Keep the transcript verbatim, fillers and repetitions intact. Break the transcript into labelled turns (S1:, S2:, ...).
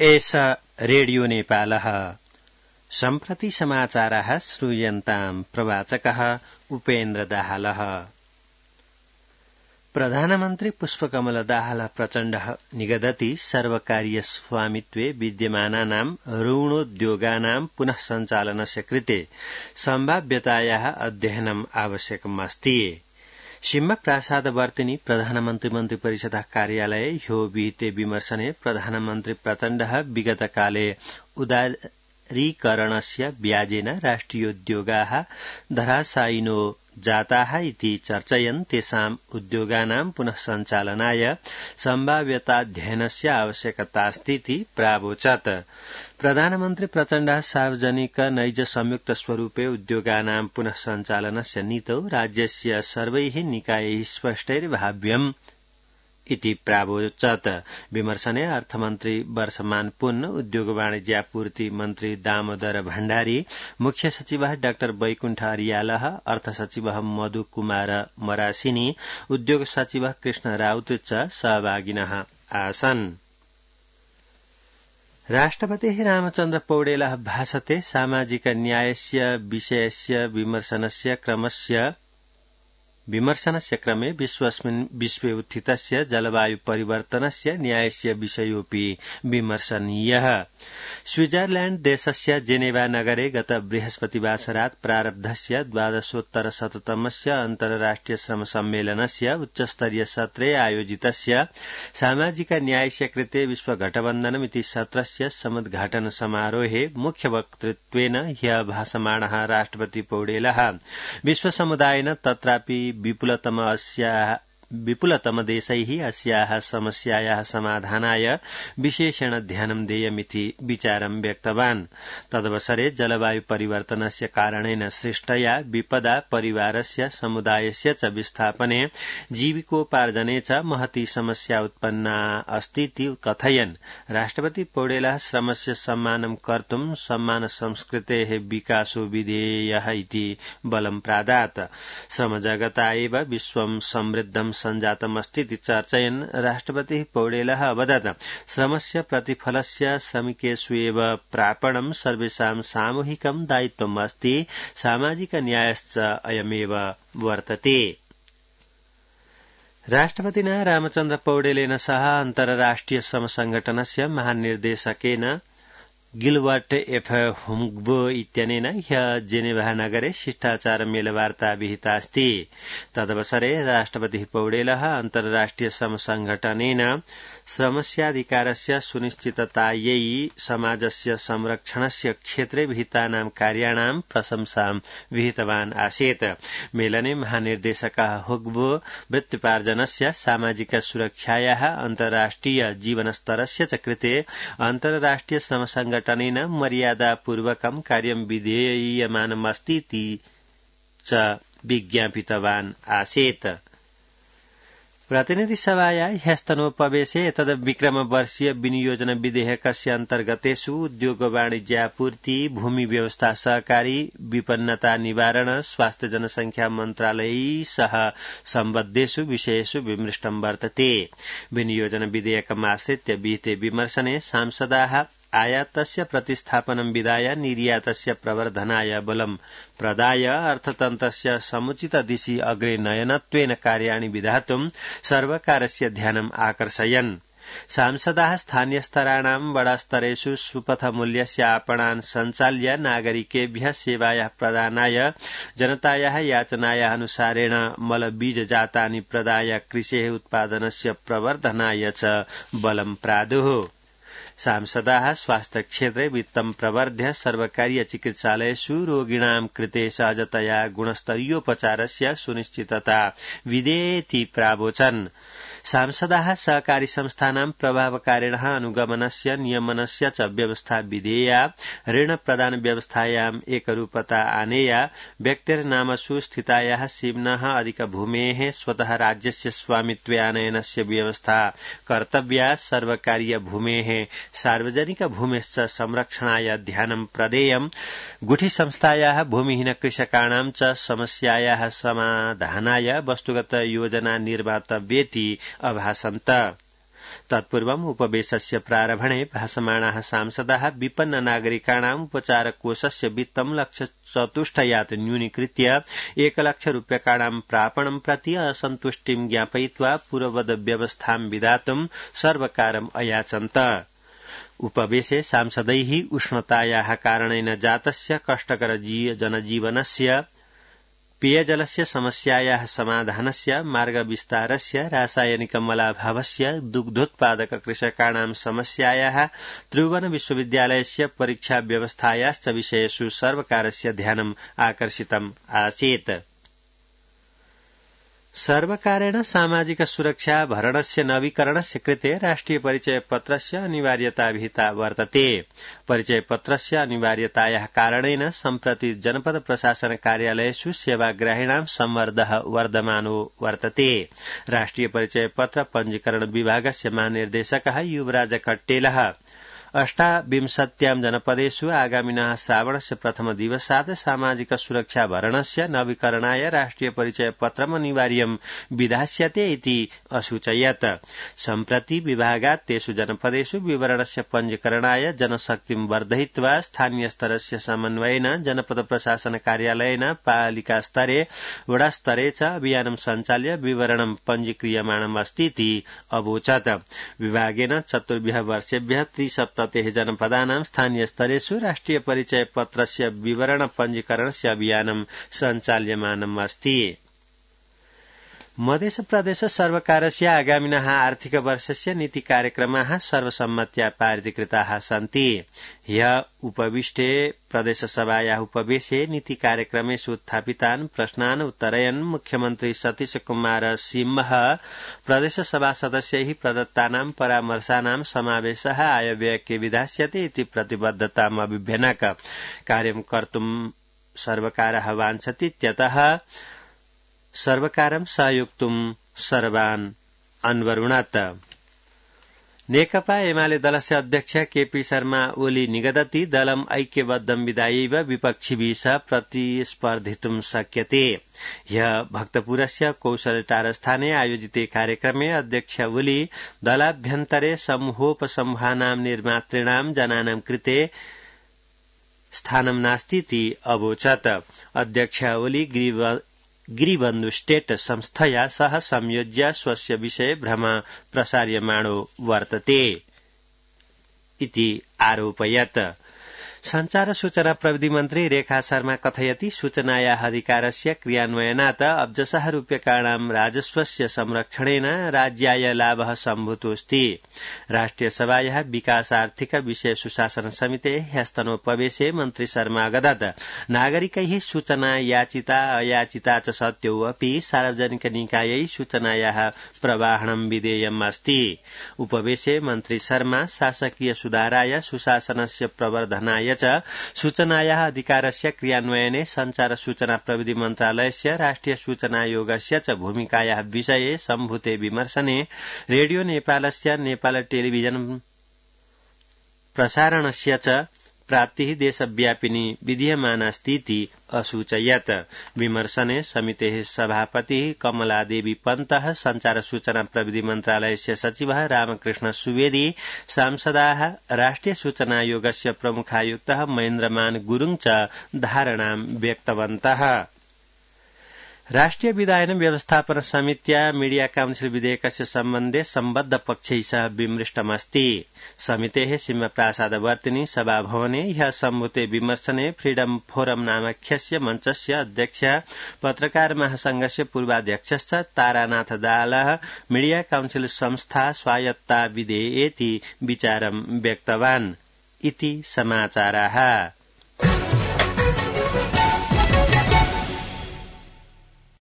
S1: एष रेडियो नेपालः सम्प्रति समाचाराः श्रूयन्ताम् प्रवाचकः उपेन्द्र दाहालः। प्रधानमन्त्री पुष्पकमल दाहाल प्रचण्डः निगदति सर्वकारीय स्वामित्वे विद्यमानानां ऋणोद्योगानां पुनः सञ्चालनस्य कृते सम्भाव्यतायाः अध्ययनम् आवश्यकमस्ति। सिंह प्रासादवर्तिनी प्रधानमन्त्री मन्त्री परिषदः कार्यालये ह्यो विहिते विमर्शने प्रधानमन्त्री प्रचण्डः विगतकाले उदारीकरणस्य ब्याजेन राष्ट्रियोद्योगाः धराशायिनो जाताः इति चर्चयन् तेषाम् उद्योगानां पुनः सञ्चालनाय सम्भाव्यताध्ययनस्य आवश्यकतास्तीति प्रावोचत्। प्रधानमन्त्री प्रचण्डः सार्वजनिक नैज संयुक्त स्वरूपे उद्योगानां पुनः सञ्चालनस्य नीतौ राज्यस्य सर्वैः निकायैः स्पष्टैर्भाव्यम् इति प्रावोचत्। विमर्शने अर्थमन्त्री वर्षमान पुन, उद्योग वाणिज्यापूर्ति मन्त्री दामोदर भण्डारी, मुख्य सचिवः डाक्टर वैकुण्ठ अरियालः, अर्थ सचिवः मधु कुमार मरासिनी, उद्योग सचिवः कृष्ण राउत च सहभागिनः आसन्। राष्ट्रपतिः रामचन्द्र पौडेलः भाषते सामाजिक न्यायस्य विषयस्य विमर्शनस्य क्रमस्य विमर्शनस्य क्रमे विश्वस्मिन् विश्वे उत्थितस्य जलवायु परिवर्तनस्य न्यायस्य विषयोऽपि विमर्शनीयः। स्विट्जरलैण्ड देशस्य जेनेवा नगरे गत बृहस्पतिवासरात् प्रारब्धस्य द्वादशोत्तर शततमस्य अन्तर्राष्ट्रिय श्रम सम्मेलनस्य उच्चस्तरीय सत्रे आयोजितस्य सामाजिक न्यायस्य कृते विश्वघटबन्धनमिति सत्रस्य समुद्घाटन समारोहे मुख्य वक्तृत्वेन ह्यः भाषमाणः राष्ट्रपति पौडेलः विश्वसमुदायेन तत्रापि विपुलतम अस्याः विपुलतम देशैः अस्याः समस्यायाः समाधानाय विशेषेण ध्यानं देयमिति विचारं व्यक्तवान्। तदवसरे जलवायु परिवर्तनस्य कारणेन सृष्टया विपदा परिवारस्य समुदायस्य च विस्थापने जीविकोपार्जने च महती समस्या उत्पन्ना अस्तीति कथयन् राष्ट्रपति पौडेलः श्रमस्य सम्मानं कर्तुं सम्मान संस्कृतेः विकासो विधेयः इति बलं प्रादात्। श्रमजगता एव विश्वं समृद्धं सञ्जातमस्तीति चर्चयन् राष्ट्रपतिः पौडेलः अवदत् श्रमस्य प्रतिफलस्य श्रमिकेषु एव प्रापणं सर्वेषां सामूहिकं दायित्वम् अस्ति, सामाजिक न्यायश्च अयमेव वर्तते। राष्ट्रपतिना रामचन्द्र पौडेलेन सह अन्तर्राष्ट्रिय श्रम संगठनस्य महानिर्देशकेन गिलबर्ट एफ हुम्गबो इत्यनेन ह्यः जेनेवा नगरे शिष्टाचार मेलवार्ता विहिता अस्ति। तदवसरे राष्ट्रपतिः पौडेलः अन्तर्राष्ट्रिय श्रम संगठनेन श्रमस्याधिकारस्य सुनिश्चिततायै समाजस्य संरक्षणस्य क्षेत्रे विहितानां कार्याणां प्रशंसां विहितवान् आसीत्। मेलने महानिर्देशकः हुग्बो वृत्तिपार्जनस्य सामाजिक सुरक्षायाः अन्तर्राष्ट्रिय जीवनस्तरस्य च कृते अन्तर्राष्ट्रिय श्रम संगठनेन मर्यादापूर्वकं कार्यं विधेयमानमस्तीति च विज्ञापितवान् आसीत्। प्रतिनिधि सभाया ह्यस्तनोपवेशे एतद् विक्रमवर्षीय विनियोजन विधेयकस्य अन्तर्गतेषु उद्योग वाणिज्यापूर्ति भूमि व्यवस्था सहकारी विपन्नता निवारण स्वास्थ्य जनसंख्या मन्त्रालयैः सह सम्बद्धेषु विषयेषु विमृष्टं वर्तते। विनियोजन विधेयकमाश्रित्य विहिते विमर्शने सांसदाः आयातस्य प्रतिस्थापनं विधाय निर्यातस्य प्रवर्धनाय बलं प्रदाय अर्थतन्त्रस्य समुचित दिशि अग्रे नयनत्वेन कार्याणि विधातुं सर्वकारस्य ध्यानम् आकर्षयन्। सांसदाः स्थानीयस्तराणां वडास्तरेषु सुपथमूल्यस्य आपणान् सञ्चाल्य नागरिकेभ्यः सेवायाः प्रदानाय जनतायाः याचनायाः अनुसारेण मलबीजजातानि प्रदाय कृषेः उत्पादनस्य प्रवर्धनाय च बलं प्रादुः। सांसदाः स्वास्थ्य क्षेत्रे वित्तं प्रवर्ध्य सर्वकारीय चिकित्सालयेषु रोगिणां कृते सहजतया गुणस्तरीयोपचारस्य सुनिश्चितता विधेयेति प्रावोचन्। सांसदाः सहकारी संस्थानां प्रभावकारिणः अनुगमनस्य नियमनस्य च व्यवस्था विधेया, ऋण प्रदान व्यवस्थायाम् एकरूपता आनेया, व्यक्तिर्नामसु स्थितायाः सीम्नः अधिकभूमेः स्वतः राज्यस्य स्वामित्वे आनयनस्य व्यवस्था कर्तव्या, सर्वकारीय भूमेः सार्वजनिक भूमेश्च संरक्षणाय ध्यानं प्रदेयम्, गुठी संस्थायाः भूमिहीन कृषकाणां च समस्यायाः समाधानाय वस्तुगत योजना निर्मातव्येति अभासन्त। तत्पूर्वम् उपवेशस्य प्रारम्भणे भाषमाणाः सांसदाः विपन्न नागरिकाणाम् उपचारकोषस्य वित्तं लक्षचतुष्टयात् न्यूनीकृत्य एकलक्ष रूप्यकाणां प्रापणं प्रति असन्तुष्टिं ज्ञापयित्वा पूर्ववद् व्यवस्थां विधातुं सर्वकारम् अयाचन्त। उपवेशे सांसदैः उष्णतायाः कारणेन जातस्य कष्टकर जनजीवनस्य पेयजलस्य समस्यायाः समाधानस्य मार्गविस्तारस्य रासायनिकमलाभावस्य दुग्धोत्पादक कृषकाणां समस्यायाः त्रिभुवन विश्वविद्यालयस्य परीक्षा व्यवस्थायाश्च विषयेषु सर्वकारस्य ध्यानम् आकर्षितम् आसीत्। सर्वकारेण सामाजिक सुरक्षा भरणस्य नवीकरणस्य कृते राष्ट्रिय परिचय पत्रस्य अनिवार्यता विहिता वर्तते। परिचय पत्रस्य अनिवार्यतायाः कारणेन सम्प्रति जनपद प्रशासन कार्यालयेषु सेवाग्राहिणां सम्मर्दः वर्धमानो वर्तते। राष्ट्रिय परिचय पत्र पञ्जीकरण विभागस्य महानिर्देशकः युवराज कट्टेलः अष्टाविंशत्यां जनपदेषु आगामिनः श्रावणस्य प्रथम दिवसात् सामाजिक सुरक्षा भरणस्य नवीकरणाय राष्ट्रिय परिचय पत्रम् अनिवार्यं विधास्यते इति असूचयत्। सम्प्रति विभागात् तेषु जनपदेषु विवरणस्य पञ्जीकरणाय जनशक्तिं वर्धयित्वा स्थानीय स्तरस्य समन्वयेन जनपद प्रशासन कार्यालयेन पालिका स्तरे वडा स्तरे च अभियानं सञ्चाल्य विवरणं पञ्जीक्रियमाणम् अस्ति इति अवोचत्। विभागेन चतुर्भ्यः वर्षेभ्यः त्रिसप्त तेः जनपदानां स्थानीय स्तरेषु राष्ट्रिय परिचय पत्रस्य विवरण पञ्जीकरणस्य अभियानं सञ्चाल्यमानम् अस्ति। मध्य प्रदेश सर्वकारस्य आगामिनः आर्थिक वर्षस्य नीति कार्यक्रमाः सर्वसम्मत्या पारितीकृताः सन्ति। ह्यः उपविष्टे प्रदेशसभायाः उपवेशे नीति कार्यक्रमेषु उत्थापितान् प्रश्नान् उत्तरयन् मुख्यमन्त्री सतीश कुमार सिंहः प्रदेशसभा सदस्यैः प्रदत्तानां परामर्शानां समावेशः आयव्ययके विधास्यते इति प्रतिबद्धताम् अभिभ्यनक। कार्यं कर्तुं सर्वकारः वाञ्छति इत्यतः सर्वकारं सहयोक्तुं सर्वान् अन्वरुणत्। नेकपा एमाले दलस्य अध्यक्ष केपी शर्मा ओली निगदति दलम् ऐक्यबद्धं विधायैव विपक्षिभिः सह प्रतिस्पर्धितुं शक्यते। ह्यः भक्तपुरस्य कौशलटारस्थाने आयोजिते कार्यक्रमे अध्यक्ष ओली दलाभ्यन्तरे समूहोपसंहानां निर्मातॄणां जनानां कृते स्थानं नास्ति इति अवोचत्। अध्यक्ष ओली गिरिबन्धु स्टेट संस्थया सह संयोज्य स्वस्य विषये भ्रम प्रसार्यमाणो वर्तते इति आरोपयत्। संचार सूचना प्रविधि मन्त्री रेखा शर्मा कथयति सूचनायाः अधिकारस्य क्रियान्वयनात् अब्जशः रूप्यकाणां राजस्वस्य संरक्षणेन राज्याय लाभः सम्भूतोऽस्ति। राष्ट्रियसभायाः विकासार्थिक विषय सुशासन समितेः ह्यस्तनोपवेशे मन्त्री शर्मा अगदत् नागरिकैः सूचना याचिता अयाचिता च सत्त्वौ अपि सार्वजनिक निकायै सूचनायाः प्रवाहनं विधेयम् अस्ति। उपवेशे मन्त्री शर्मा शासकीय सुधाराय सुशासनस्य प्रवर्धनाय सूचनायाः अधिकारस्य क्रियान्वयने संचार सूचना प्रविधि मन्त्रालयस्य राष्ट्रिय सूचना आयोगस्य च भूमिकायाः विषये सम्भूते विमर्शने रेडियो नेपालस्य नेपाल टेलिभिजन प्रसारणस्य च प्राप्तिः देशव्यापिनी विधीयमानास्ति इति असूचयत्। विमर्शने समितेः सभापतिः कमलादेवी पन्तः संचार सूचना प्रविधि मन्त्रालयस्य सचिवः रामकृष्ण सुवेदी सांसदाः राष्ट्रिय सूचना आयोगस्य प्रमुखायुक्तः महेन्द्रमान गुरुङ च धारणां व्यक्तवन्तः। राष्ट्रिय विधायन व्यवस्थापन समित्या मीडिया काउन्सिल विधेयकस्य सम्बन्धे सम्बद्ध पक्षैः सह विमृष्टमस्ति। समितेः सिंहप्रसादवर्तिनी सभाभवने ह्यः सम्भूते विमर्शने फ्रीडम फोरम नामाख्यस्य मञ्चस्य अध्यक्ष पत्रकार महासंघस्य पूर्वाध्यक्षश्च तारानाथ दालः मीडिया काउन्सिल संस्था स्वायत्ता विधेयेति विचारं व्यक्तवान् इति समाचाराः।